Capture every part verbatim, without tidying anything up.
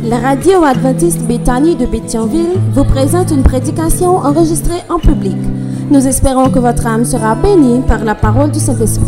La radio adventiste Béthanie de Pétionville vous présente une prédication enregistrée en public. Nous espérons que votre âme sera bénie par la parole du Saint-Esprit.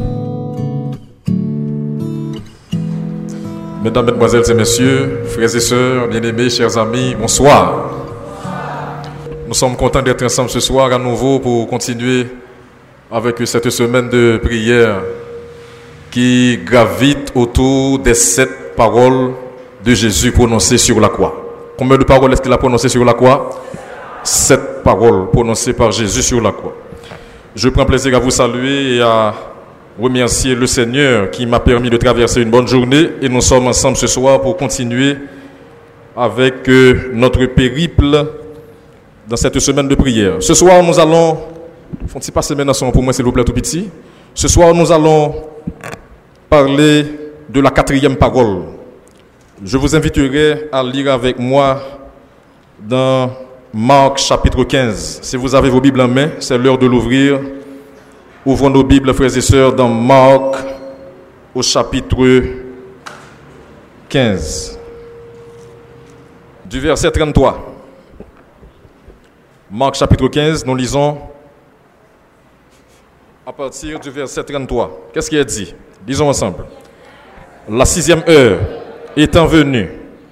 Mesdames, Mesdemoiselles et Messieurs, frères et sœurs, bien-aimés, chers amis, bonsoir. Nous sommes contents d'être ensemble ce soir à nouveau pour continuer avec cette semaine de prière qui gravite autour des sept paroles de Jésus prononcées sur la croix. Combien de paroles est-ce qu'il a prononcées sur la croix? Sept paroles prononcées par Jésus sur la croix. Je prends plaisir à vous saluer et à remercier le Seigneur qui m'a permis de traverser une bonne journée, et nous sommes ensemble ce soir pour continuer avec euh, notre périple dans cette semaine de prière. Ce soir nous allons, font-ils pas semaine ensemble pour moi s'il vous plaît tout petit. Ce soir nous allons parler de la quatrième parole. Je vous inviterai à lire avec moi dans Marc chapitre quinze. Si vous avez vos Bibles en main, c'est l'heure de l'ouvrir. Ouvrons nos Bibles, frères et sœurs, dans Marc au chapitre quinze. Du verset trente-trois. Marc chapitre quinze, nous lisons à partir du verset trente-trois. Qu'est-ce qui est dit? Lisons ensemble. La sixième heure étant venue,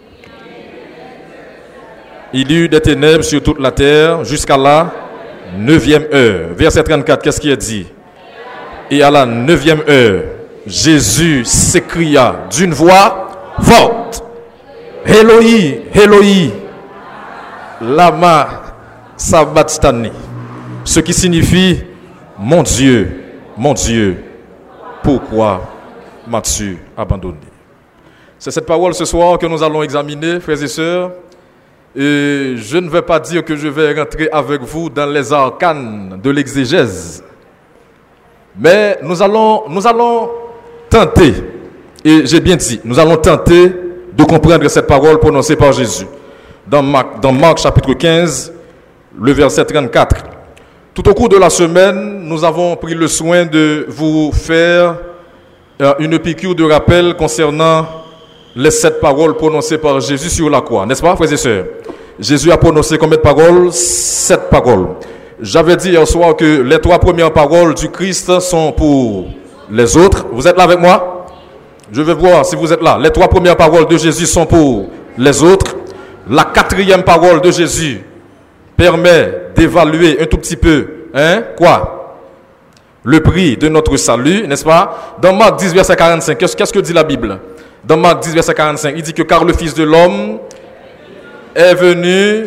il y eut des ténèbres sur toute la terre jusqu'à la neuvième heure. Verset trente-quatre, qu'est-ce qui est dit? Et à la neuvième heure, Jésus s'écria d'une voix forte: Éloi, Éloi, lama sabachthani, ce qui signifie: mon Dieu, mon Dieu, pourquoi m'as-tu abandonné? C'est cette parole ce soir que nous allons examiner, frères et sœurs. Et je ne vais pas dire que je vais rentrer avec vous dans les arcanes de l'exégèse. Mais nous allons, nous allons tenter, et j'ai bien dit, nous allons tenter de comprendre cette parole prononcée par Jésus. Dans Marc, dans Marc chapitre quinze, le verset trente-quatre. Tout au cours de la semaine, nous avons pris le soin de vous faire une piqûre de rappel concernant les sept paroles prononcées par Jésus sur la croix. N'est-ce pas, frères et sœurs? Jésus a prononcé combien de paroles? Sept paroles. J'avais dit hier soir que les trois premières paroles du Christ sont pour les autres. Vous êtes là avec moi? Je vais voir si vous êtes là. Les trois premières paroles de Jésus sont pour les autres. La quatrième parole de Jésus permet d'évaluer un tout petit peu, hein, quoi? Le prix de notre salut, n'est-ce pas? Dans Marc dix, verset quarante-cinq, qu'est-ce, qu'est-ce que dit la Bible? Dans Marc dix, verset quarante-cinq, il dit que car le Fils de l'homme est venu,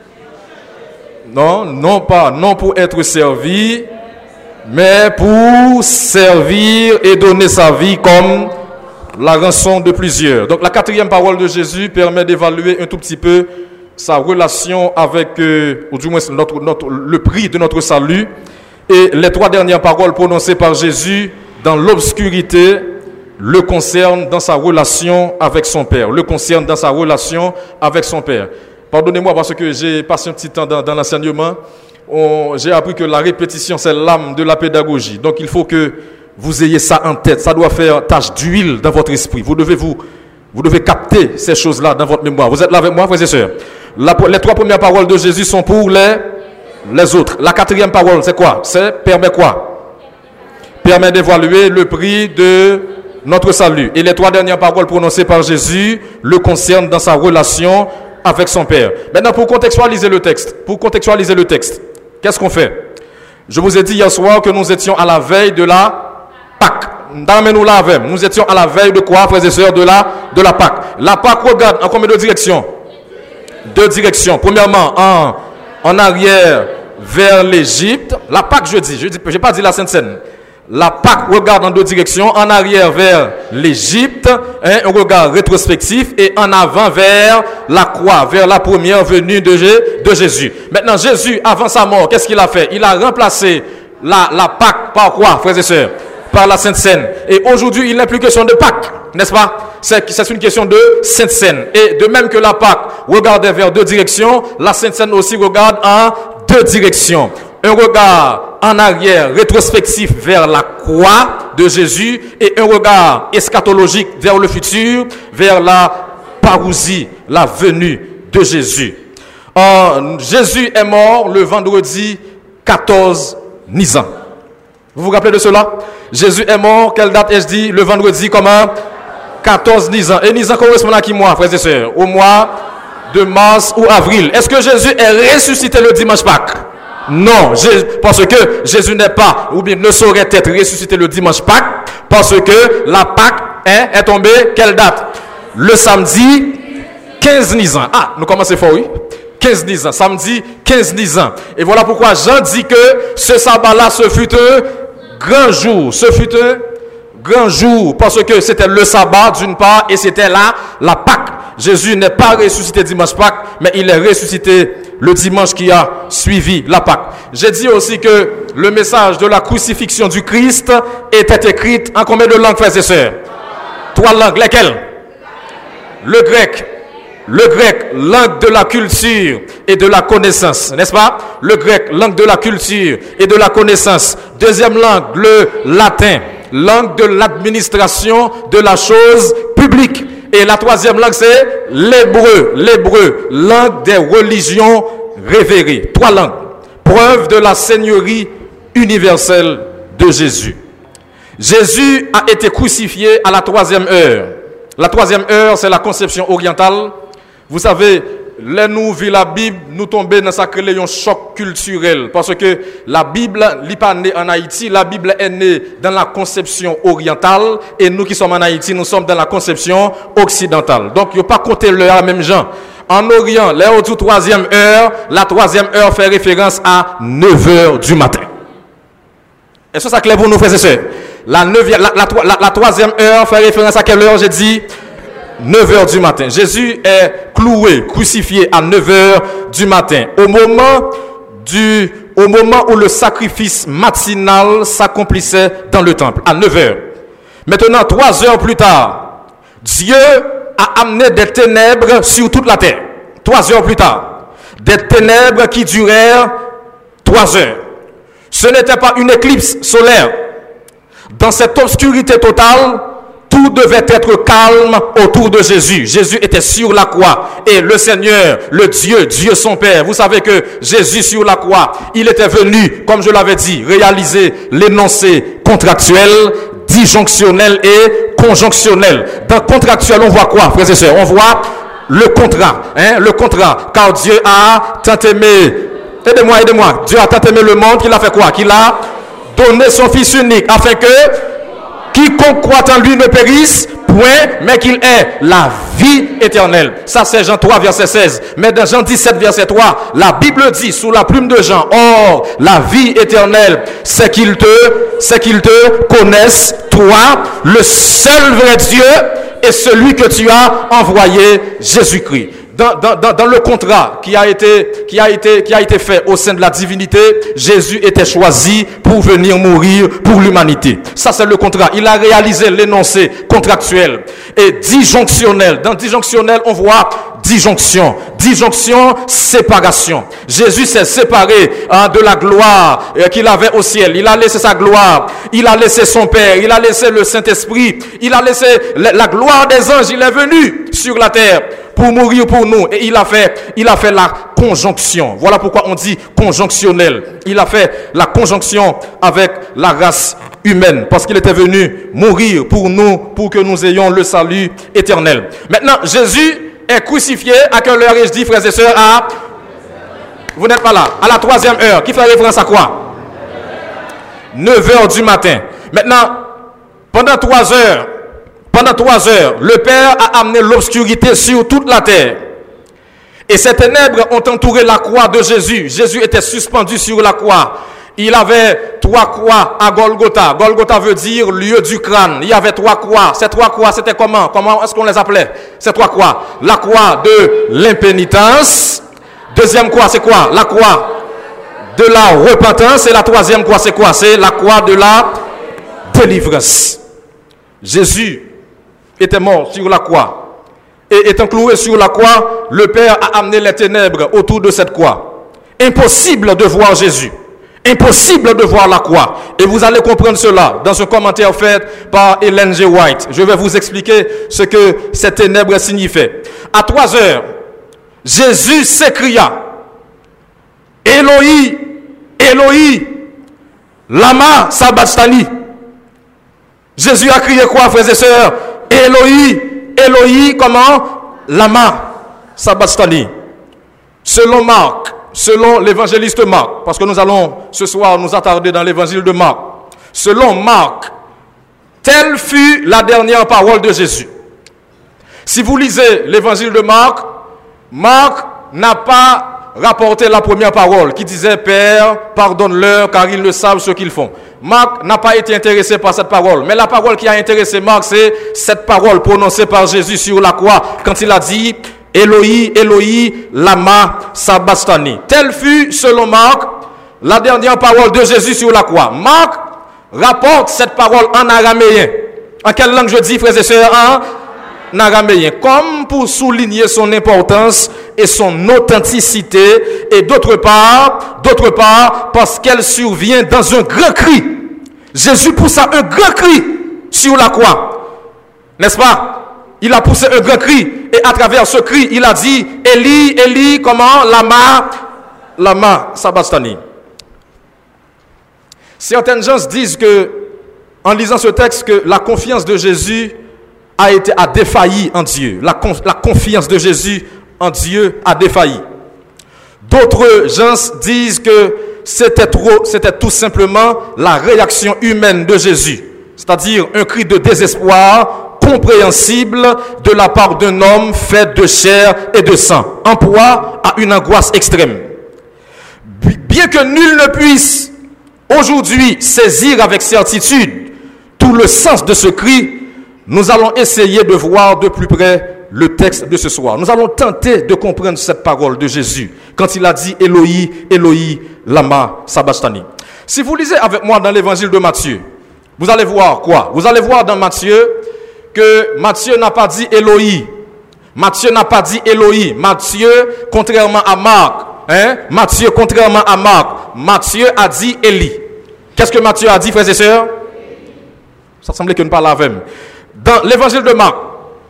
non, non pas, non pour être servi, mais pour servir et donner sa vie comme la rançon de plusieurs. Donc la quatrième parole de Jésus permet d'évaluer un tout petit peu sa relation avec, euh, ou du moins notre, notre, le prix de notre salut. Et les trois dernières paroles prononcées par Jésus dans l'obscurité le concernent dans sa relation avec son Père. Le concernent dans sa relation avec son Père. Pardonnez-moi parce que j'ai passé un petit temps dans, dans l'enseignement. On, j'ai appris que la répétition, c'est l'âme de la pédagogie. Donc il faut que vous ayez ça en tête. Ça doit faire tache d'huile dans votre esprit. Vous devez, vous, vous devez capter ces choses-là dans votre mémoire. Vous êtes là avec moi, frères et sœurs? La, les trois premières paroles de Jésus sont pour les, les autres. La quatrième parole, c'est quoi? C'est permet quoi? Permet d'évaluer le prix de notre salut. Et les trois dernières paroles prononcées par Jésus le concernent dans sa relation avec son Père. Maintenant, pour contextualiser le texte, pour contextualiser le texte, qu'est-ce qu'on fait? Je vous ai dit hier soir que nous étions à la veille de la Pâque. Nous là avec. Nous étions à la veille de quoi, frères et sœurs? De la, de la Pâque. La Pâque regarde en combien de directions? Deux directions. Premièrement, en, en arrière vers l'Égypte. La Pâque, je dis, je n'ai pas dit la Sainte Seine. La Pâque regarde en deux directions, en arrière vers l'Égypte, hein, un regard rétrospectif, et en avant vers la croix, vers la première venue de, de Jésus. Maintenant, Jésus, avant sa mort, qu'est-ce qu'il a fait? Il a remplacé la, la Pâque par quoi, frères et sœurs? Par la Sainte Seine. Et aujourd'hui, il n'est plus question de Pâque, n'est-ce pas? C'est, c'est une question de Sainte Seine. Et de même que la Pâque regardait vers deux directions, la Sainte Seine aussi regarde en deux directions. Un regard en arrière, rétrospectif vers la croix de Jésus, et un regard eschatologique vers le futur, vers la parousie la venue de Jésus. Euh, Jésus est mort le vendredi quatorze Nisan. Vous vous rappelez de cela? Jésus est mort, quelle date est-ce dit? Le vendredi comment? quatorze Nisan. Et Nisan correspond à qui mois, frères et sœurs? Au mois de mars ou avril. Est-ce que Jésus est ressuscité le dimanche Pâques? Non, parce que Jésus n'est pas, ou bien ne saurait être ressuscité le dimanche Pâques, parce que la Pâques hein, est tombée, quelle date? Le samedi quinze Nisan. Ah, nous commençons fort, oui. quinze Nisan, samedi quinze Nisan. Et voilà pourquoi Jean dit que ce sabbat-là, ce fut un grand jour. Ce fut un grand jour, parce que c'était le sabbat d'une part, et c'était là la Pâque. Jésus n'est pas ressuscité dimanche Pâques, mais il est ressuscité le dimanche qui a suivi la Pâque. J'ai dit aussi que le message de la crucifixion du Christ était écrit en combien de langues, frères et sœurs? Trois langues. Lesquelles? Le grec. Le grec, langue de la culture et de la connaissance, n'est-ce pas? Le grec, langue de la culture et de la connaissance. Deuxième langue, le latin, langue de l'administration de la chose publique. Et la troisième langue, c'est l'hébreu, l'hébreu, langue des religions révérées. Trois langues. Preuve de la seigneurie universelle de Jésus. Jésus a été crucifié à la troisième heure. La troisième heure, c'est la conception orientale. Vous savez, là nous vit la Bible, nous tombons dans sa créé un choc culturel. Parce que la Bible n'est pas née en Haïti, la Bible est née dans la conception orientale. Et nous qui sommes en Haïti, nous sommes dans la conception occidentale. Donc, il n'y a pas compté l'heure à même gens. En Orient, l'heure du troisième heure, la troisième heure fait référence à neuf heures du matin. Est-ce que ça clair pour nous, frères et sœurs? La, neuvième, la, la, la, la troisième heure fait référence à quelle heure, j'ai dit? neuf heures du matin. Jésus est cloué, crucifié à neuf heures du matin. Au moment, du, au moment où le sacrifice matinal s'accomplissait dans le temple, à neuf heures. Maintenant, trois heures plus tard, Dieu a amené des ténèbres sur toute la terre. Trois heures plus tard. Des ténèbres qui durèrent trois heures. Ce n'était pas une éclipse solaire. Dans cette obscurité totale, tout devait être calme autour de Jésus. Jésus était sur la croix. Et le Seigneur, le Dieu, Dieu son Père, vous savez que Jésus sur la croix, il était venu, comme je l'avais dit, réaliser l'énoncé contractuel, disjonctionnel et conjonctionnel. Dans contractuel, on voit quoi, frères et sœurs? On voit le contrat. Hein, le contrat. Car Dieu a tant aimé. Aidez-moi, aidez-moi. Dieu a tant aimé le monde qu'il a fait quoi? Qu'il a donné son Fils unique afin que quiconque croit en lui ne périsse point, mais qu'il ait la vie éternelle. Ça c'est Jean trois verset seize. Mais dans Jean dix-sept verset trois, la Bible dit sous la plume de Jean, or la vie éternelle, c'est qu'il te, c'est qu'il te connaisse, toi, le seul vrai Dieu et celui que tu as envoyé, Jésus-Christ. Dans, dans, dans, dans le contrat qui a été, qui a été, qui a été fait au sein de la divinité, Jésus était choisi pour venir mourir pour l'humanité. Ça, c'est le contrat. Il a réalisé l'énoncé contractuel et disjonctionnel. Dans disjonctionnel, on voit disjonction. Disjonction, séparation. Jésus s'est séparé hein, de la gloire euh, qu'il avait au ciel. Il a laissé sa gloire. Il a laissé son Père. Il a laissé le Saint-Esprit. Il a laissé la, la gloire des anges. Il est venu sur la terre pour mourir pour nous. Et il a fait, il a fait la conjonction. Voilà pourquoi on dit conjonctionnel. Il a fait la conjonction avec la race humaine. Parce qu'il était venu mourir pour nous, pour que nous ayons le salut éternel. Maintenant, Jésus est crucifié à quelle heure, et je dis, frères et sœurs, à... Vous n'êtes pas là. À la troisième heure. Qui fait référence à quoi? neuf heures du matin. Maintenant, pendant trois heures, Pendant trois heures, le Père a amené l'obscurité sur toute la terre. Et ces ténèbres ont entouré la croix de Jésus. Jésus était suspendu sur la croix. Il avait trois croix à Golgotha. Golgotha veut dire lieu du crâne. Il y avait trois croix. Ces trois croix, c'était comment? Comment est-ce qu'on les appelait? Ces trois croix. La croix de l'impénitence. Deuxième croix, c'est quoi? La croix de la repentance. Et la troisième croix, c'est quoi? C'est la croix de la délivrance. Jésus était mort sur la croix. Et étant cloué sur la croix, le Père a amené les ténèbres autour de cette croix. Impossible de voir Jésus. Impossible de voir la croix. Et vous allez comprendre cela dans un commentaire fait par Ellen G. White. Je vais vous expliquer ce que cette ténèbre signifiait. À trois heures, Jésus s'écria, Éloi, Éloi, lama sabachthani. Jésus a crié quoi, frères et sœurs? Éloi, Éloi, comment? Lama sabachthani. Selon Marc, selon l'évangéliste Marc, parce que nous allons ce soir nous attarder dans l'évangile de Marc. Selon Marc, telle fut la dernière parole de Jésus. Si vous lisez l'évangile de Marc, Marc n'a pas rapporté la première parole qui disait « Père, pardonne-leur car ils ne savent ce qu'ils font ». Marc n'a pas été intéressé par cette parole. Mais la parole qui a intéressé Marc, c'est cette parole prononcée par Jésus sur la croix quand il a dit « Éloi, Éloi, lama sabachthani ». Telle fut, selon Marc, la dernière parole de Jésus sur la croix. Marc rapporte cette parole en araméen. En quelle langue je dis, frères et sœurs? En araméen. Comme pour souligner son importance et son authenticité. Et d'autre part, d'autre part, parce qu'elle survient dans un grand cri. Jésus poussa un grand cri sur la croix. N'est-ce pas? Il a poussé un grand cri. Et à travers ce cri, il a dit, Élie, Élie, comment? Lama, lama sabachthani. Certaines gens disent que, en lisant ce texte, que la confiance de Jésus a été a défailli en Dieu. La, conf, la confiance de Jésus en Dieu a défailli. D'autres gens disent que c'était trop, c'était tout simplement la réaction humaine de Jésus, c'est-à-dire un cri de désespoir compréhensible de la part d'un homme fait de chair et de sang, en proie à une angoisse extrême. Bien que nul ne puisse aujourd'hui saisir avec certitude tout le sens de ce cri, nous allons essayer de voir de plus près le texte de ce soir. Nous allons tenter de comprendre cette parole de Jésus quand il a dit Éloi, Éloi, lama sabachthani. Si vous lisez avec moi dans l'évangile de Matthieu, vous allez voir quoi? Vous allez voir dans Matthieu que Matthieu n'a pas dit Éloi. Matthieu n'a pas dit Éloi. Matthieu, contrairement à Marc, hein? Matthieu, contrairement à Marc, Matthieu a dit Élie. Qu'est-ce que Matthieu a dit, frères et sœurs? Ça semblait que nous parlions avec. Dans l'évangile de Marc,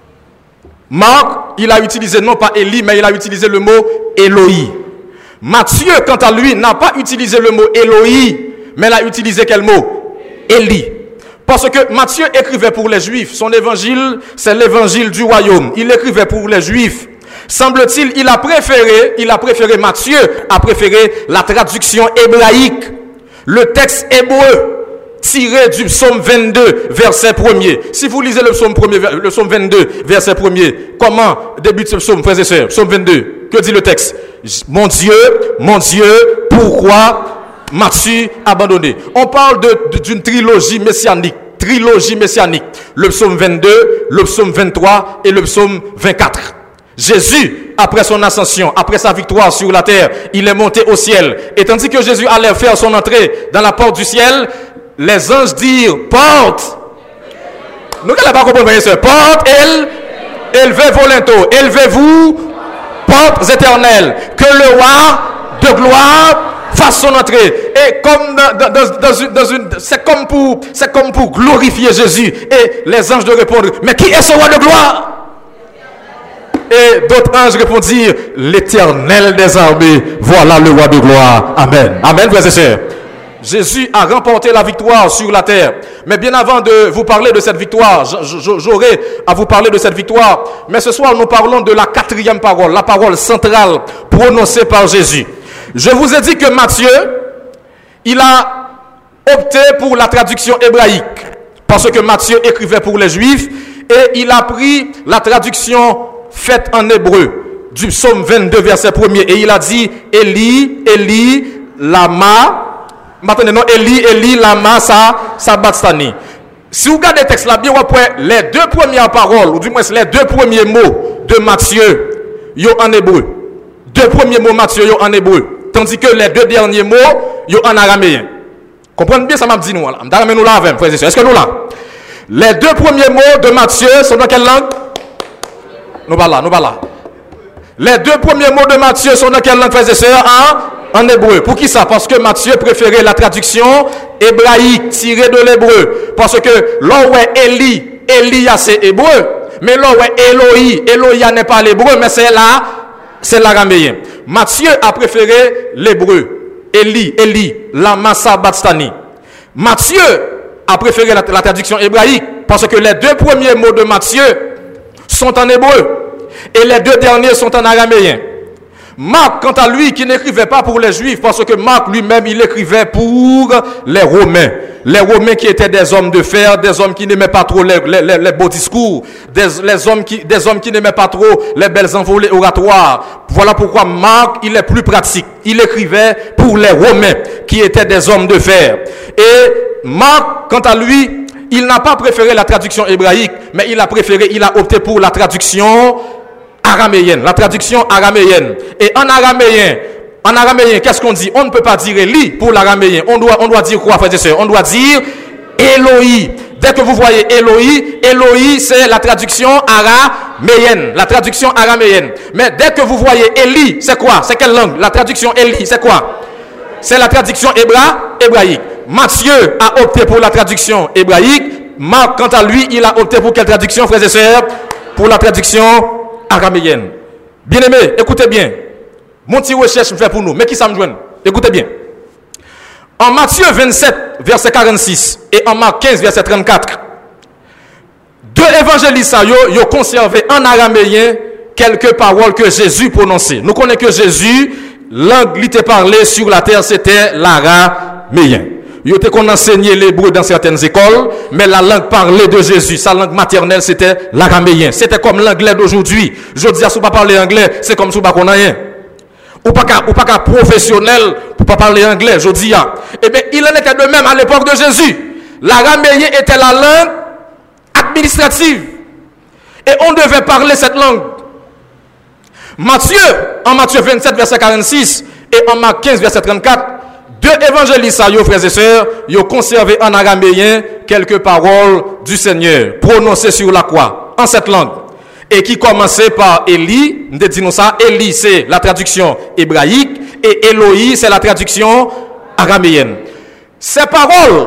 Marc, il a utilisé non pas Élie, mais il a utilisé le mot Éloi. Matthieu, quant à lui, n'a pas utilisé le mot Éloi, mais il a utilisé quel mot? Élie. Parce que Matthieu écrivait pour les Juifs. Son évangile, c'est l'évangile du royaume. Il écrivait pour les Juifs. Semble-t-il, il a préféré, il a préféré, Matthieu a préféré la traduction hébraïque. Le texte hébreu tiré du psaume vingt-deux, verset premier. Si vous lisez le psaume, premier, le psaume vingt-deux, verset premier, comment débute ce psaume, frères et sœurs? Psaume vingt-deux, que dit le texte? Mon Dieu, mon Dieu, pourquoi m'as-tu abandonné? On parle de, de, d'une trilogie messianique. Trilogie messianique. Le psaume vingt-deux, le psaume vingt-trois et le psaume vingt-quatre. Jésus, après son ascension, après sa victoire sur la terre, il est monté au ciel. Et tandis que Jésus allait faire son entrée dans la porte du ciel, les anges dirent, porte. Nous n'allons pas comprendre, frères et porte, elle, élevez vos linteaux, élevez-vous, portes éternelles, que le roi de gloire fasse son entrée. Et comme dans, dans, dans une, dans une c'est comme pour, c'est comme pour glorifier Jésus. Et les anges de répondre, mais qui est ce roi de gloire? Et d'autres anges répondirent, l'Éternel des armées, voilà le roi de gloire. Amen. Amen, frères et sœurs. Jésus a remporté la victoire sur la terre. Mais bien avant de vous parler de cette victoire, j'aurai à vous parler de cette victoire. Mais ce soir, nous parlons de la quatrième parole, la parole centrale prononcée par Jésus. Je vous ai dit que Matthieu, il a opté pour la traduction hébraïque. Parce que Matthieu écrivait pour les Juifs. Et il a pris la traduction faite en hébreu du psaume vingt-deux, verset premier. Et il a dit, Élie, Élie, lama... Maintenant, non, Élie, Élie, lama, sabachthani. Si vous regardez le texte là, bien après, les deux premières paroles, ou du moins les deux premiers mots de Matthieu, yo en hébreu. Deux premiers mots Matthieu, yo en hébreu. Tandis que les deux derniers mots, yo en araméen. Comprenez bien ça m'a dit nous là. M'damé nous là avec, frères et sœurs. Est-ce que nous là? Les deux premiers mots de Matthieu sont dans quelle langue? Nous pas là, nous pas là. Les deux premiers mots de Matthieu sont dans quelle langue, frères et sœurs? En En hébreu. Pour qui ça? Parce que Matthieu préférait la traduction hébraïque tirée de l'hébreu. Parce que là où est Élie, Élia c'est hébreu. Mais là où est Eloï, Eloïa n'est pas l'hébreu, mais c'est là, c'est l'araméen. Matthieu a préféré l'hébreu. Élie, Élie, lama sabachthani. Matthieu a préféré la, la traduction hébraïque parce que les deux premiers mots de Matthieu sont en hébreu et les deux derniers sont en araméen. Marc, quant à lui, qui n'écrivait pas pour les Juifs, parce que Marc lui-même, il écrivait pour les Romains. Les Romains qui étaient des hommes de fer, des hommes qui n'aimaient pas trop les, les, les, les beaux discours, des, les hommes qui, des hommes qui n'aimaient pas trop les belles envolées oratoires. Voilà pourquoi Marc, il est plus pratique. Il écrivait pour les Romains, qui étaient des hommes de fer. Et Marc, quant à lui, il n'a pas préféré la traduction hébraïque, mais il a préféré, il a opté pour la traduction araméenne, la traduction araméenne. Et en araméen, en araméen, qu'est-ce qu'on dit? On ne peut pas dire Élie pour l'araméen. On doit, on doit dire quoi, frères et sœurs? On doit dire Eloï. Dès que vous voyez Eloï, Eloï, c'est la traduction araméenne, la traduction araméenne. Mais dès que vous voyez Élie, c'est quoi? C'est quelle langue? La traduction Élie, c'est quoi? C'est la traduction hébra, hébraïque. Matthieu a opté pour la traduction hébraïque. Marc, quant à lui, il a opté pour quelle traduction, frères et sœurs? Pour la traduction araméenne. Bien aimé, écoutez bien. Mon petit recherche me fait pour nous. Mais qui ça me joint? Écoutez bien. En Matthieu vingt-sept, verset quarante-six, et en Marc quinze, verset trente-quatre, deux évangélistes ont yo conservé en araméen quelques paroles que Jésus prononçait. Nous connaissons que Jésus, langue qui était parlée sur la terre, c'était l'araméen. Ils étaient qu'on enseignait l'hébreu dans certaines écoles, mais la langue parlée de Jésus, sa langue maternelle, c'était l'araméen. C'était comme l'anglais d'aujourd'hui. Je dis à si vous ne parlez pas anglais, c'est comme si vous ne parlez pas rien. Ou pas qu'à, ou pas qu'à professionnel pour pas parler anglais, je dis. Eh bien, il en était de même à l'époque de Jésus. L'araméen était la langue administrative. Et on devait parler cette langue. Matthieu, en Matthieu vingt-sept, verset quarante-six, et en Marc quinze, verset trente-quatre, deux évangélistes, frères et sœurs, ils ont conservé en araméen quelques paroles du Seigneur, prononcées sur la croix, en cette langue. Et qui commençait par Élie, nous disons ça, Élie c'est la traduction hébraïque, et Eloï c'est la traduction araméenne. Ces paroles,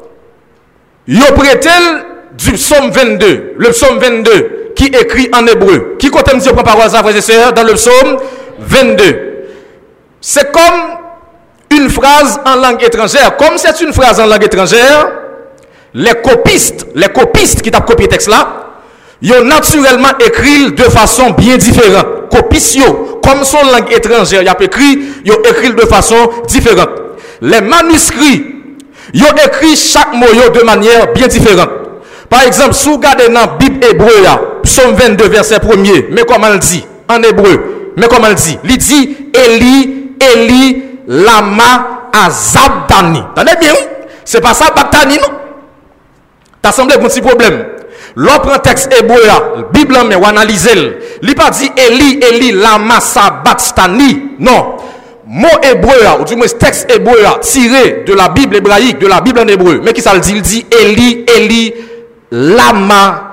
ils ont prêté du psaume vingt-deux, le psaume vingt-deux, qui écrit en hébreu. Qui compte me dire parole ça, frères et sœurs, dans le psaume vingt-deux. C'est comme une phrase en langue étrangère. Comme c'est une phrase en langue étrangère, les copistes, les copistes qui t'ont copié le texte là, ils ont naturellement écrit de façon bien différente. Copistes, comme son langue étrangère, ils ont écrit, ils ont écrit de façon différente. Les manuscrits, ils ont écrit chaque mot de manière bien différente. Par exemple, si vous regardez dans la Bible hébreu, psaume vingt-deux, verset premier, mais comment elle dit en hébreu? Mais comment elle dit? Il dit Eli, Eli, lama azabtani. T'entendez bien? C'est pas ça, Bactani, non? T'as semblé un petit problème. L'on prend texte hébreu, la Bible, mais on analyse. Il pas dit Eli, Eli, lama sabachthani. Non. Mot hébreu, ou du moins texte hébreu, tiré de la Bible hébraïque, de la Bible en hébreu. Mais qui ça le dit? Il dit Eli, Eli, lama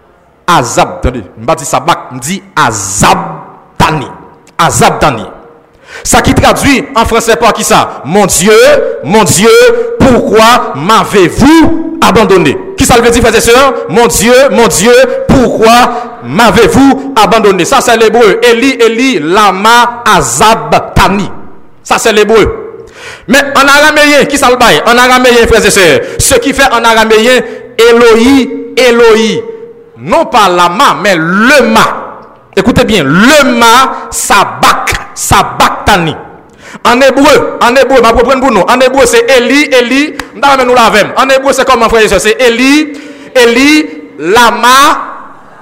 azab. Attendez, je ne dis pas ça, je dis azabtani. Azabtani. Ça qui traduit en français par qui ça? Mon Dieu, mon Dieu, pourquoi m'avez-vous abandonné? Qui ça veut dire, frères et sœurs? Mon Dieu, mon Dieu, pourquoi m'avez-vous abandonné? Ça c'est l'hébreu. Eli, Eli, lama azabtani. Ça c'est l'hébreu. Mais en araméen, qui ça le bail? En araméen, frères et sœurs, ce qui fait en araméen Eloï, Eloï, non pas lama, mais le ma. Écoutez bien, le ma sabak, sabactani. En hébreu, en hébreu, ma propre pour nous. En hébreu, c'est Eli, Eli, nous l'avons. En hébreu, c'est comment, frère et sœur? C'est Eli, Eli, lama,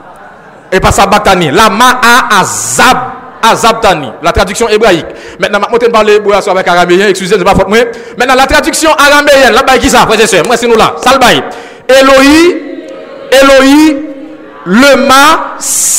et pas sabactani. Lama a azab, azabtani. La traduction hébraïque. Maintenant, je vais parler hébreu avec araméen, excusez, c'est pas faute moi. Maintenant, la traduction araméenne, là, qui ça, frère et sœur? Moi, c'est nous là. Ça le bail. Eloï, Eloï, le ma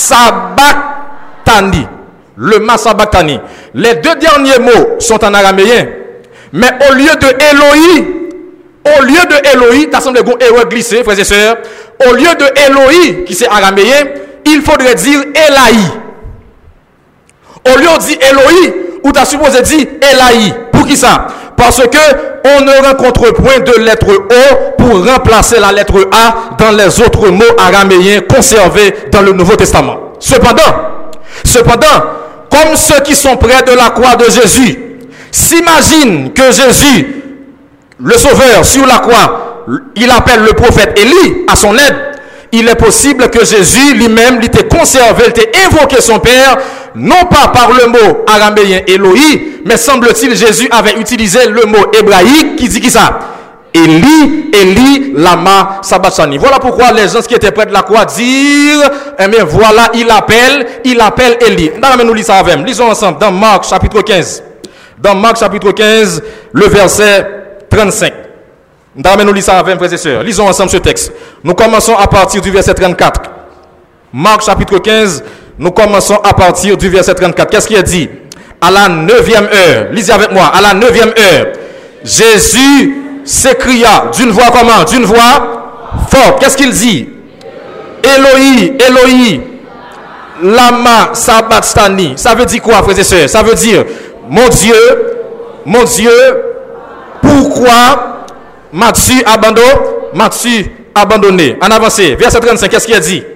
sabactani. Le ma sabactani. Les deux derniers mots sont en araméen. Mais au lieu de Eloï, au lieu de Eloï, t'as semblé qu'on est glissé, frères et sœurs. Au lieu de Eloï, qui c'est araméen, il faudrait dire Elaï. Au lieu de dire Eloï, ou tu as supposé dire Elaï. Pour qui ça? Parce que on ne rencontre point de lettre O pour remplacer la lettre A dans les autres mots araméens conservés dans le Nouveau Testament. Cependant, cependant, comme ceux qui sont près de la croix de Jésus s'imaginent que Jésus, le Sauveur sur la croix, il appelle le prophète Élie à son aide, il est possible que Jésus lui-même l'ait conservé, l'ait invoqué son Père, non pas par le mot araméen Eloï, mais semble-t-il Jésus avait utilisé le mot hébraïque qui dit qui ça? Élie, Élie, lama sabachthani. Voilà pourquoi les gens qui étaient près de la croix dirent, eh bien voilà, il appelle, il appelle Élie. Nous lisons ça avec. Lisons ensemble dans Marc chapitre quinze. Dans Marc chapitre quinze, le verset trente-cinq. Nous lisons ça avec, frères et sœurs. Lisons ensemble ce texte. Nous commençons à partir du verset trente-quatre. Marc chapitre quinze, nous commençons à partir du verset trente-quatre. Qu'est-ce qu'il a dit? À la neuvième heure, lisez avec moi, à la neuvième heure, Jésus s'écria d'une voix comment? D'une voix forte. Qu'est-ce qu'il dit? Eloï, Eloï, lama sabachthani. Ça veut dire quoi, frères et sœurs? Ça veut dire, mon Dieu, mon Dieu, pourquoi m'as-tu abandonné? M'as-tu abandonné? En avancé, verset trente-cinq, qu'est-ce qu'il a dit?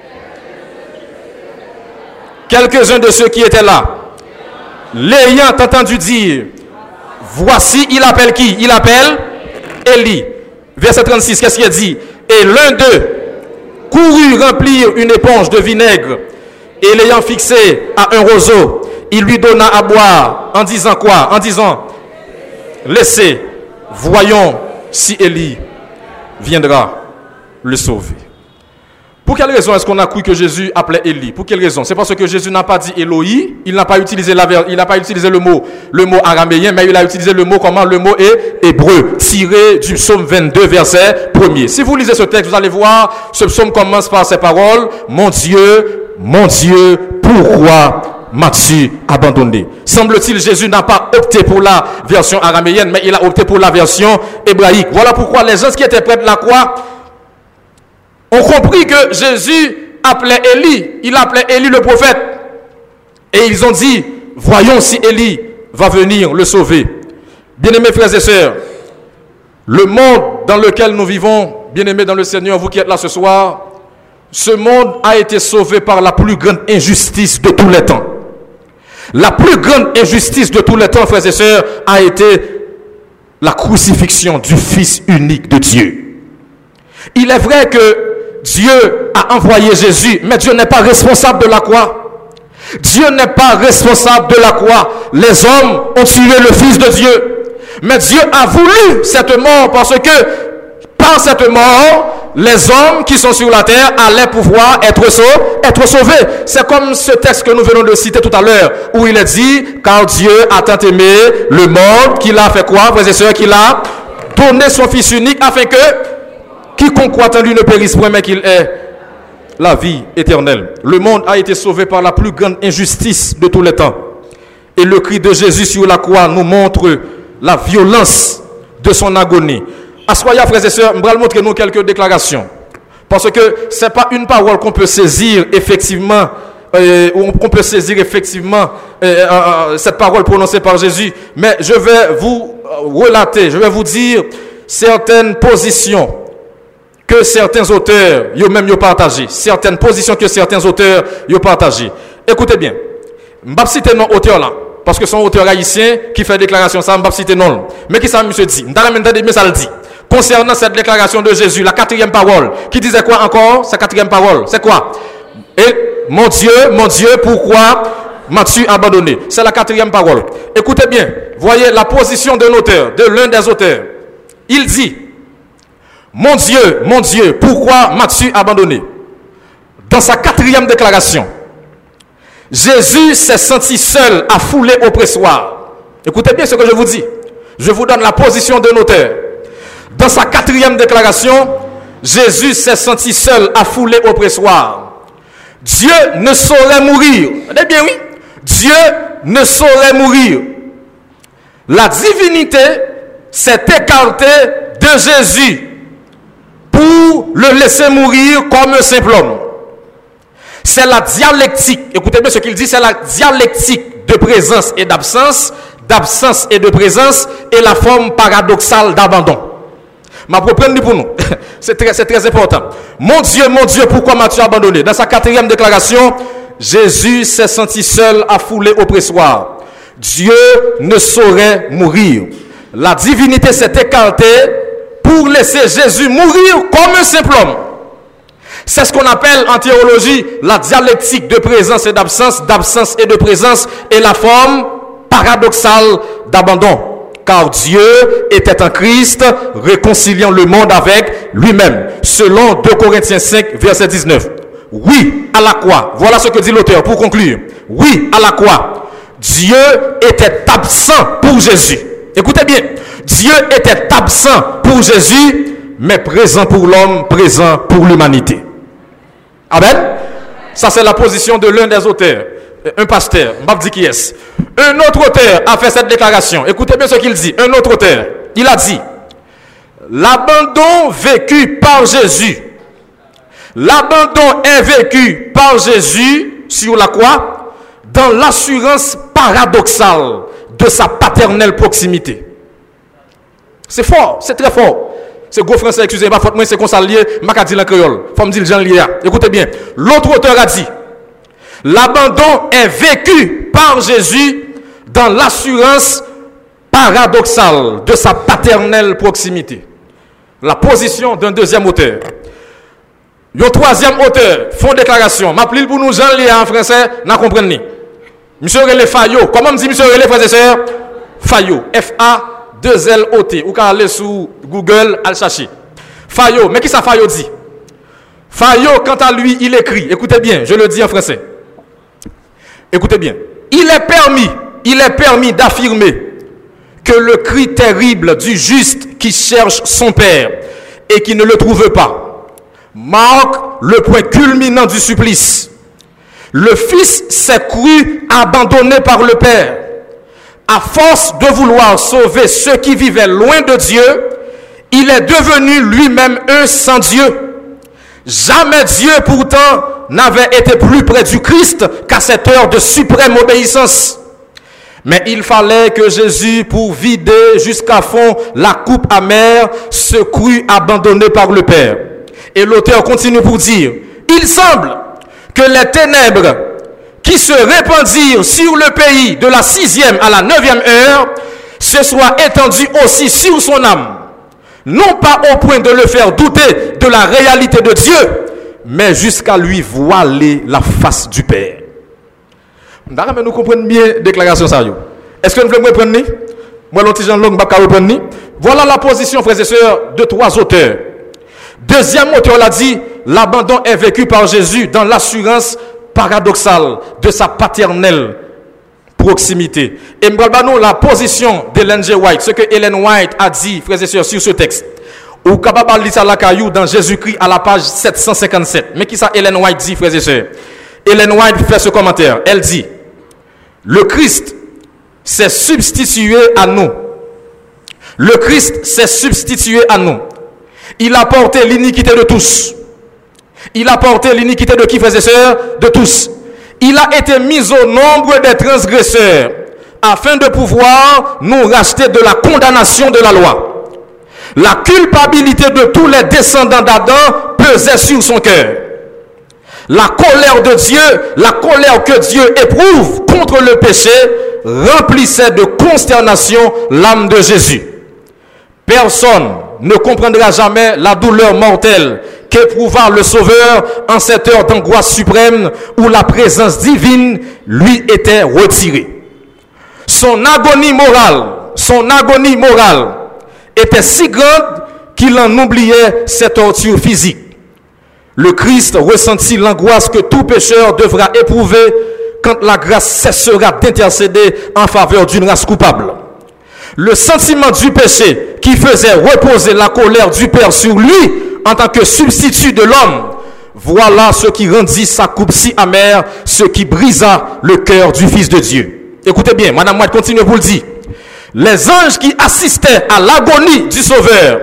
Quelques-uns de ceux qui étaient là, l'ayant entendu dire, voici, il appelle qui? Il appelle Élie. Verset trente-six, qu'est-ce qu'il a dit? Et l'un d'eux courut remplir une éponge de vinaigre et l'ayant fixé à un roseau, il lui donna à boire en disant quoi? En disant, laissez, voyons si Élie viendra le sauver. Pour quelle raison est-ce qu'on a cru que Jésus appelait Élie? Pour quelle raison? C'est parce que Jésus n'a pas dit Eloï, il n'a pas utilisé la, il n'a pas utilisé le mot, le mot araméen, mais il a utilisé le mot comment? Le mot est hébreu, tiré du psaume vingt-deux, verset premier. Si vous lisez ce texte, vous allez voir, ce psaume commence par ces paroles: mon Dieu, mon Dieu, pourquoi m'as-tu abandonné? Semble-t-il, Jésus n'a pas opté pour la version araméenne, mais il a opté pour la version hébraïque. Voilà pourquoi les gens qui étaient près de la croix ont compris que Jésus appelait Élie, il appelait Élie le prophète. Et ils ont dit, voyons si Élie va venir le sauver. Bien-aimés frères et sœurs, le monde dans lequel nous vivons, bien-aimés dans le Seigneur, vous qui êtes là ce soir, ce monde a été sauvé par la plus grande injustice de tous les temps. La plus grande injustice de tous les temps, frères et sœurs, a été la crucifixion du Fils unique de Dieu. Il est vrai que Dieu a envoyé Jésus, mais Dieu n'est pas responsable de la croix. Dieu n'est pas responsable de la croix. Les hommes ont tué le Fils de Dieu. Mais Dieu a voulu cette mort parce que par cette mort, les hommes qui sont sur la terre allaient pouvoir être sauvés. Être sauvés. C'est comme ce texte que nous venons de citer tout à l'heure, où il est dit, car Dieu a tant aimé le monde qu'il a fait quoi, frères et sœurs, qu'il a donné son Fils unique afin que quiconque croit en lui ne périsse point, mais qu'il ait la vie éternelle. Le monde a été sauvé par la plus grande injustice de tous les temps. Et le cri de Jésus sur la croix nous montre la violence de son agonie. Assoyez, frères et sœurs, je vais montrer nous quelques déclarations. Parce que ce n'est pas une parole qu'on peut saisir effectivement, euh, ou on peut saisir effectivement euh, euh, cette parole prononcée par Jésus. Mais je vais vous relater, je vais vous dire certaines positions que certains auteurs ont même partagé, certaines positions que certains auteurs ont partagé. Écoutez bien, je ne vais pas citer non auteur là, parce que son auteur haïtien qui fait déclaration, ça, je ne vais pas citer non. Mais qui ça monsieur dit? Mais ça le dit. Concernant cette déclaration de Jésus, la quatrième parole, qui disait quoi encore? Sa quatrième parole, c'est quoi? Et mon Dieu, mon Dieu, pourquoi m'as-tu abandonné? C'est la quatrième parole. Écoutez bien, voyez la position de l'auteur, de l'un des auteurs. Il dit, mon Dieu, mon Dieu, pourquoi m'as-tu abandonné? Dans sa quatrième déclaration, Jésus s'est senti seul à fouler au pressoir. Écoutez bien ce que je vous dis. Je vous donne la position de l'auteur. Dans sa quatrième déclaration, Jésus s'est senti seul à fouler au pressoir. Dieu ne saurait mourir. Eh bien oui, Dieu ne saurait mourir. La divinité s'est écartée de Jésus pour le laisser mourir comme un simple homme. C'est la dialectique, écoutez bien ce qu'il dit, c'est la dialectique de présence et d'absence, d'absence et de présence, et la forme paradoxale d'abandon. Ma propre pour nous. C'est très, c'est très important. Mon Dieu, mon Dieu, pourquoi m'as-tu abandonné? Dans sa quatrième déclaration, Jésus s'est senti seul, affoulé au pressoir. Dieu ne saurait mourir. La divinité s'est écartée pour laisser Jésus mourir comme un simple homme. C'est ce qu'on appelle en théologie la dialectique de présence et d'absence, d'absence et de présence, et la forme paradoxale d'abandon. Car Dieu était en Christ, réconciliant le monde avec lui-même. Selon deux Corinthiens cinq, verset dix-neuf. Oui, à la croix. Voilà ce que dit l'auteur pour conclure. Oui, à la croix. Dieu était absent pour Jésus. Écoutez bien. Dieu était absent pour Jésus, mais présent pour l'homme, présent pour l'humanité. Amen. Ça, c'est la position de l'un des auteurs. Un pasteur, Mbabdi qui est. Un autre auteur a fait cette déclaration. Écoutez bien ce qu'il dit. Un autre auteur, il a dit: l'abandon vécu par Jésus, l'abandon est vécu par Jésus sur la croix dans l'assurance paradoxale de sa paternelle proximité. C'est fort, c'est très fort. C'est gros français, excusez-moi, faute moi, c'est qu'on s'allie, m'a dit en créole. Faut me dire le Jean Lia. Écoutez bien. L'autre auteur a dit: l'abandon est vécu par Jésus dans l'assurance paradoxale de sa paternelle proximité. La position d'un deuxième auteur. Un troisième auteur font déclaration. M'appelle pour nous Jean Lia en français, n'a comprenez. Monsieur Relé Fayot. Comment me dit monsieur Relé, frères et sœurs? Fayot. F A deux L O T. Ou quand aller sur Google, al chercher. Fayot. Mais qui ça Fayot dit? Fayot, quant à lui, il écrit. Écoutez bien, je le dis en français. Écoutez bien. Il est permis, il est permis d'affirmer que le cri terrible du juste qui cherche son père et qui ne le trouve pas marque le point culminant du supplice. Le fils s'est cru abandonné par le père. À force de vouloir sauver ceux qui vivaient loin de Dieu, il est devenu lui-même un sans Dieu. Jamais Dieu pourtant n'avait été plus près du Christ qu'à cette heure de suprême obéissance. Mais il fallait que Jésus, pour vider jusqu'à fond la coupe amère, se crut abandonné par le Père. Et l'auteur continue pour dire: il semble que les ténèbres qui se répandirent sur le pays de la sixième à la neuvième heure se soient étendues aussi sur son âme. Non pas au point de le faire douter de la réalité de Dieu, mais jusqu'à lui voiler la face du Père. Nous comprenons bien la déclaration. Est-ce que nous voulons comprendre? Moi, l'autre, voilà la position, frères et sœurs, de trois auteurs. Deuxième auteur l'a dit: l'abandon est vécu par Jésus dans l'assurance paradoxale de sa paternelle proximité. Et nous la position d'Ellen G. White, ce que Ellen White a dit, frères et sœurs, sur ce texte. Ou capable de lire ça la caillou dans Jésus-Christ à la page sept cent cinquante-sept. Mais qui ça Ellen White dit, frères et sœurs? Ellen White fait ce commentaire. Elle dit: le Christ s'est substitué à nous. Le Christ s'est substitué à nous. Il a porté l'iniquité de tous. Il a porté l'iniquité de qui, frères et sœurs? De tous. Il a été mis au nombre des transgresseurs afin de pouvoir nous racheter de la condamnation de la loi. La culpabilité de tous les descendants d'Adam pesait sur son cœur. La colère de Dieu, la colère que Dieu éprouve contre le péché, remplissait de consternation l'âme de Jésus. Personne ne comprendra jamais la douleur mortelle qu'éprouva le Sauveur en cette heure d'angoisse suprême où la présence divine lui était retirée. Son agonie morale, son agonie morale était si grande qu'il en oubliait ses tortures physiques. Le Christ ressentit l'angoisse que tout pécheur devra éprouver quand la grâce cessera d'intercéder en faveur d'une race coupable. Le sentiment du péché qui faisait reposer la colère du Père sur lui en tant que substitut de l'homme, voilà ce qui rendit sa coupe si amère, ce qui brisa le cœur du Fils de Dieu. Écoutez bien, Madame White continue pour le dire. Les anges qui assistaient à l'agonie du Sauveur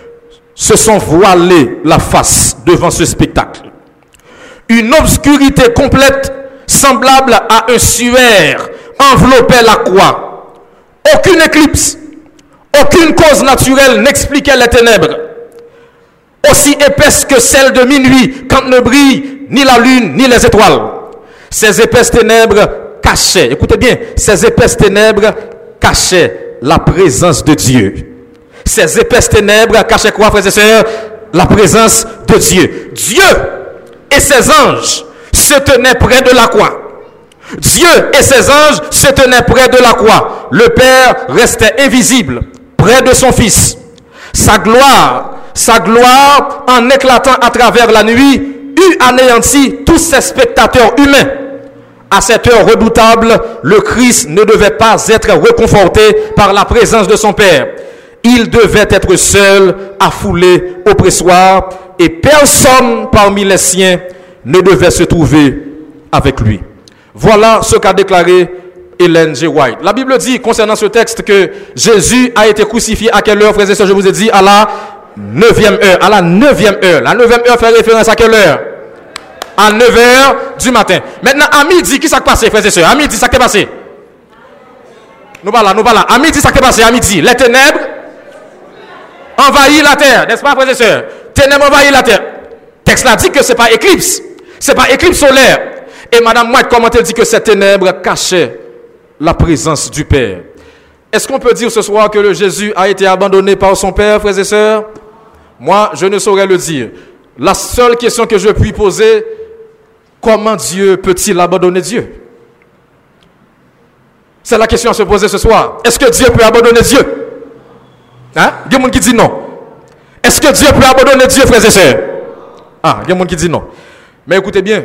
se sont voilés la face devant ce spectacle. Une obscurité complète, semblable à un suaire, enveloppait la croix. Aucune éclipse, aucune cause naturelle n'expliquait les ténèbres, aussi épaisses que celles de minuit, quand ne brille ni la lune ni les étoiles. Ces épaisses ténèbres cachaient, écoutez bien, ces épaisses ténèbres cachaient la présence de Dieu. Ces épaisses ténèbres cachaient quoi, frères et sœurs? La présence de Dieu. Dieu et ses anges se tenaient près de la croix. Dieu et ses anges se tenaient près de la croix. Le Père restait invisible, près de son Fils. Sa gloire, sa gloire, en éclatant à travers la nuit, eut anéanti tous ses spectateurs humains. À cette heure redoutable, le Christ ne devait pas être réconforté par la présence de son Père. Il devait être seul, affoulé au pressoir, et personne parmi les siens ne devait se trouver avec lui. Voilà ce qu'a déclaré Ellen G. White. La Bible dit concernant ce texte que Jésus a été crucifié à quelle heure, frères et sœurs? Je vous ai dit à la neuvième heure. À la neuvième heure. La neuvième heure fait référence à quelle heure? À neuf heures du matin. Maintenant, à midi, qui s'est passé, frères et sœurs? À midi, ça s'est passé. Nous parlons là, nous parlons là. À midi, ça s'est passé. À midi, les ténèbres envahissent la terre. N'est-ce pas, frères et sœurs? Ténèbres envahissent la terre. Le texte là dit que ce n'est pas éclipse. Ce n'est pas éclipse solaire. Et Madame White, comment elle dit que ces ténèbres cachaient la présence du Père? Est-ce qu'on peut dire ce soir que le Jésus a été abandonné par son Père, frères et sœurs? Moi, je ne saurais le dire. La seule question que je puis poser, comment Dieu peut-il abandonner Dieu? C'est la question à se poser ce soir. Est-ce que Dieu peut abandonner Dieu? Hein? Il y a des gens qui disent non. Est-ce que Dieu peut abandonner Dieu, frères et sœurs? Ah, il y a des gens qui disent non. Mais écoutez bien.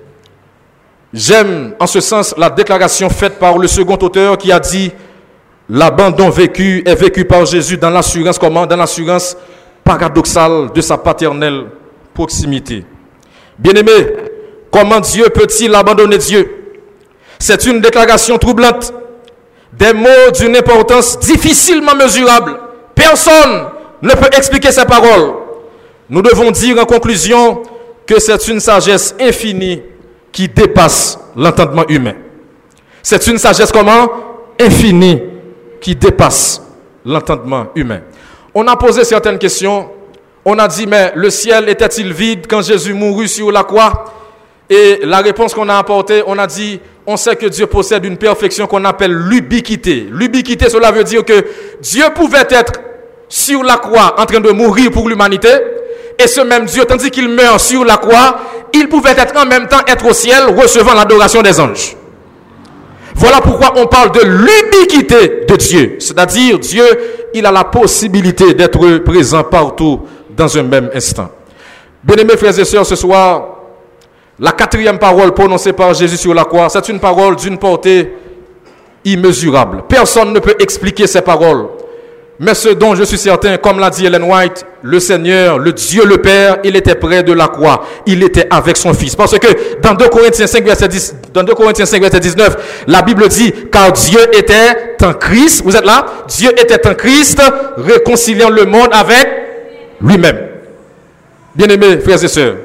J'aime en ce sens la déclaration faite par le second auteur qui a dit l'abandon vécu est vécu par Jésus dans l'assurance comment? Dans l'assurance paradoxale de sa paternelle proximité. Bien-aimé, comment Dieu peut-il abandonner Dieu? C'est une déclaration troublante, des mots d'une importance difficilement mesurable. Personne ne peut expliquer ces paroles. Nous devons dire en conclusion que c'est une sagesse infinie qui dépasse l'entendement humain. C'est une sagesse comment? Infinie qui dépasse l'entendement humain. On a posé certaines questions. On a dit, mais le ciel était-il vide quand Jésus mourut sur la croix? Et la réponse qu'on a apportée, on a dit, on sait que Dieu possède une perfection qu'on appelle l'ubiquité. L'ubiquité, cela veut dire que Dieu pouvait être sur la croix en train de mourir pour l'humanité. Et ce même Dieu, tandis qu'il meurt sur la croix, il pouvait être en même temps être au ciel, recevant l'adoration des anges. Voilà pourquoi on parle de l'ubiquité de Dieu. C'est-à-dire, Dieu, il a la possibilité d'être présent partout dans un même instant. Bien-aimés frères et sœurs, ce soir, la quatrième parole prononcée par Jésus sur la croix, c'est une parole d'une portée immesurable. Personne ne peut expliquer ces paroles. Mais ce dont je suis certain, comme l'a dit Ellen White, le Seigneur, le Dieu le Père, il était près de la croix. Il était avec son Fils. Parce que dans deux Corinthiens cinq, verset dix, dans deux Corinthiens cinq, verset dix-neuf, la Bible dit, car Dieu était en Christ, vous êtes là? Dieu était en Christ, réconciliant le monde avec lui-même. Bien-aimés frères et sœurs,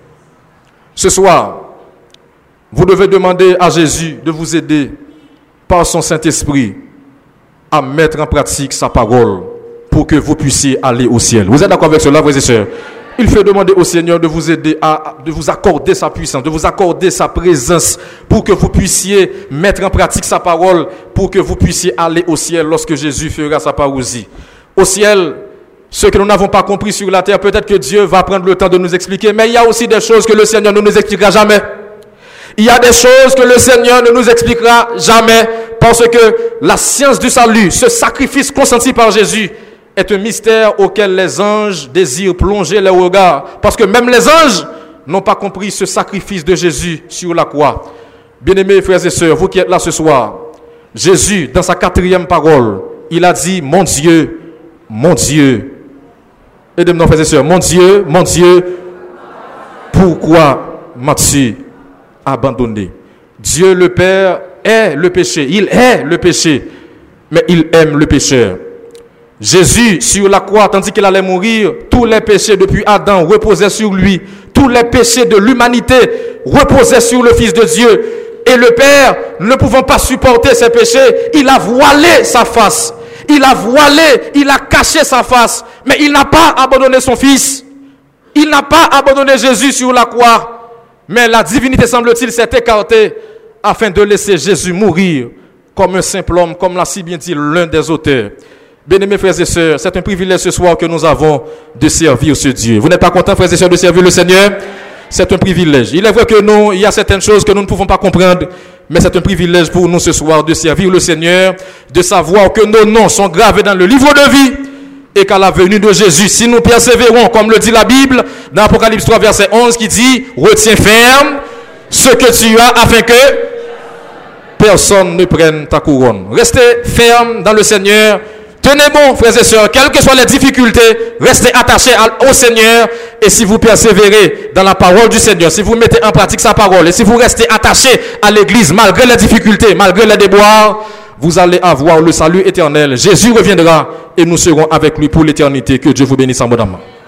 ce soir, vous devez demander à Jésus de vous aider par son Saint-Esprit à mettre en pratique sa parole pour que vous puissiez aller au ciel. Vous êtes d'accord avec cela, frères et sœurs? Il faut demander au Seigneur de vous aider, à, de vous accorder sa puissance, de vous accorder sa présence pour que vous puissiez mettre en pratique sa parole, pour que vous puissiez aller au ciel lorsque Jésus fera sa parousie. Au ciel, ce que nous n'avons pas compris sur la terre, peut-être que Dieu va prendre le temps de nous expliquer, mais il y a aussi des choses que le Seigneur ne nous expliquera jamais. Il y a des choses que le Seigneur ne nous expliquera jamais, parce que la science du salut, ce sacrifice consenti par Jésus, est un mystère auquel les anges désirent plonger leur regard. Parce que même les anges n'ont pas compris ce sacrifice de Jésus sur la croix. Bien-aimés frères et sœurs, vous qui êtes là ce soir, Jésus, dans sa quatrième parole, il a dit, mon Dieu, mon Dieu, aidez-moi frères et sœurs, mon Dieu, mon Dieu, pourquoi m'as-tu abandonné? Dieu le Père est le péché, il est le péché, mais il aime le pécheur. Jésus, sur la croix, tandis qu'il allait mourir, tous les péchés depuis Adam reposaient sur lui. Tous les péchés de l'humanité reposaient sur le Fils de Dieu. Et le Père, ne pouvant pas supporter ses péchés, il a voilé sa face. Il a voilé, il a caché sa face. Mais il n'a pas abandonné son Fils. Il n'a pas abandonné Jésus sur la croix. Mais la divinité, semble-t-il, s'est écartée afin de laisser Jésus mourir comme un simple homme, comme l'a si bien dit l'un des auteurs. Bien-aimés frères et sœurs, c'est un privilège ce soir que nous avons de servir ce Dieu. Vous n'êtes pas contents, frères et sœurs, de servir le Seigneur? C'est un privilège. Il est vrai que nous, il y a certaines choses que nous ne pouvons pas comprendre, mais c'est un privilège pour nous ce soir de servir le Seigneur, de savoir que nos noms sont gravés dans le livre de vie et qu'à la venue de Jésus, si nous persévérons, comme le dit la Bible, dans Apocalypse trois, verset onze, qui dit « Retiens ferme ce que tu as afin que personne ne prenne ta couronne. » Restez ferme dans le Seigneur. Tenez bon, frères et sœurs, quelles que soient les difficultés, restez attachés au Seigneur. Et si vous persévérez dans la parole du Seigneur, si vous mettez en pratique sa parole, et si vous restez attachés à l'Église, malgré les difficultés, malgré les déboires, vous allez avoir le salut éternel. Jésus reviendra et nous serons avec lui pour l'éternité. Que Dieu vous bénisse abondamment.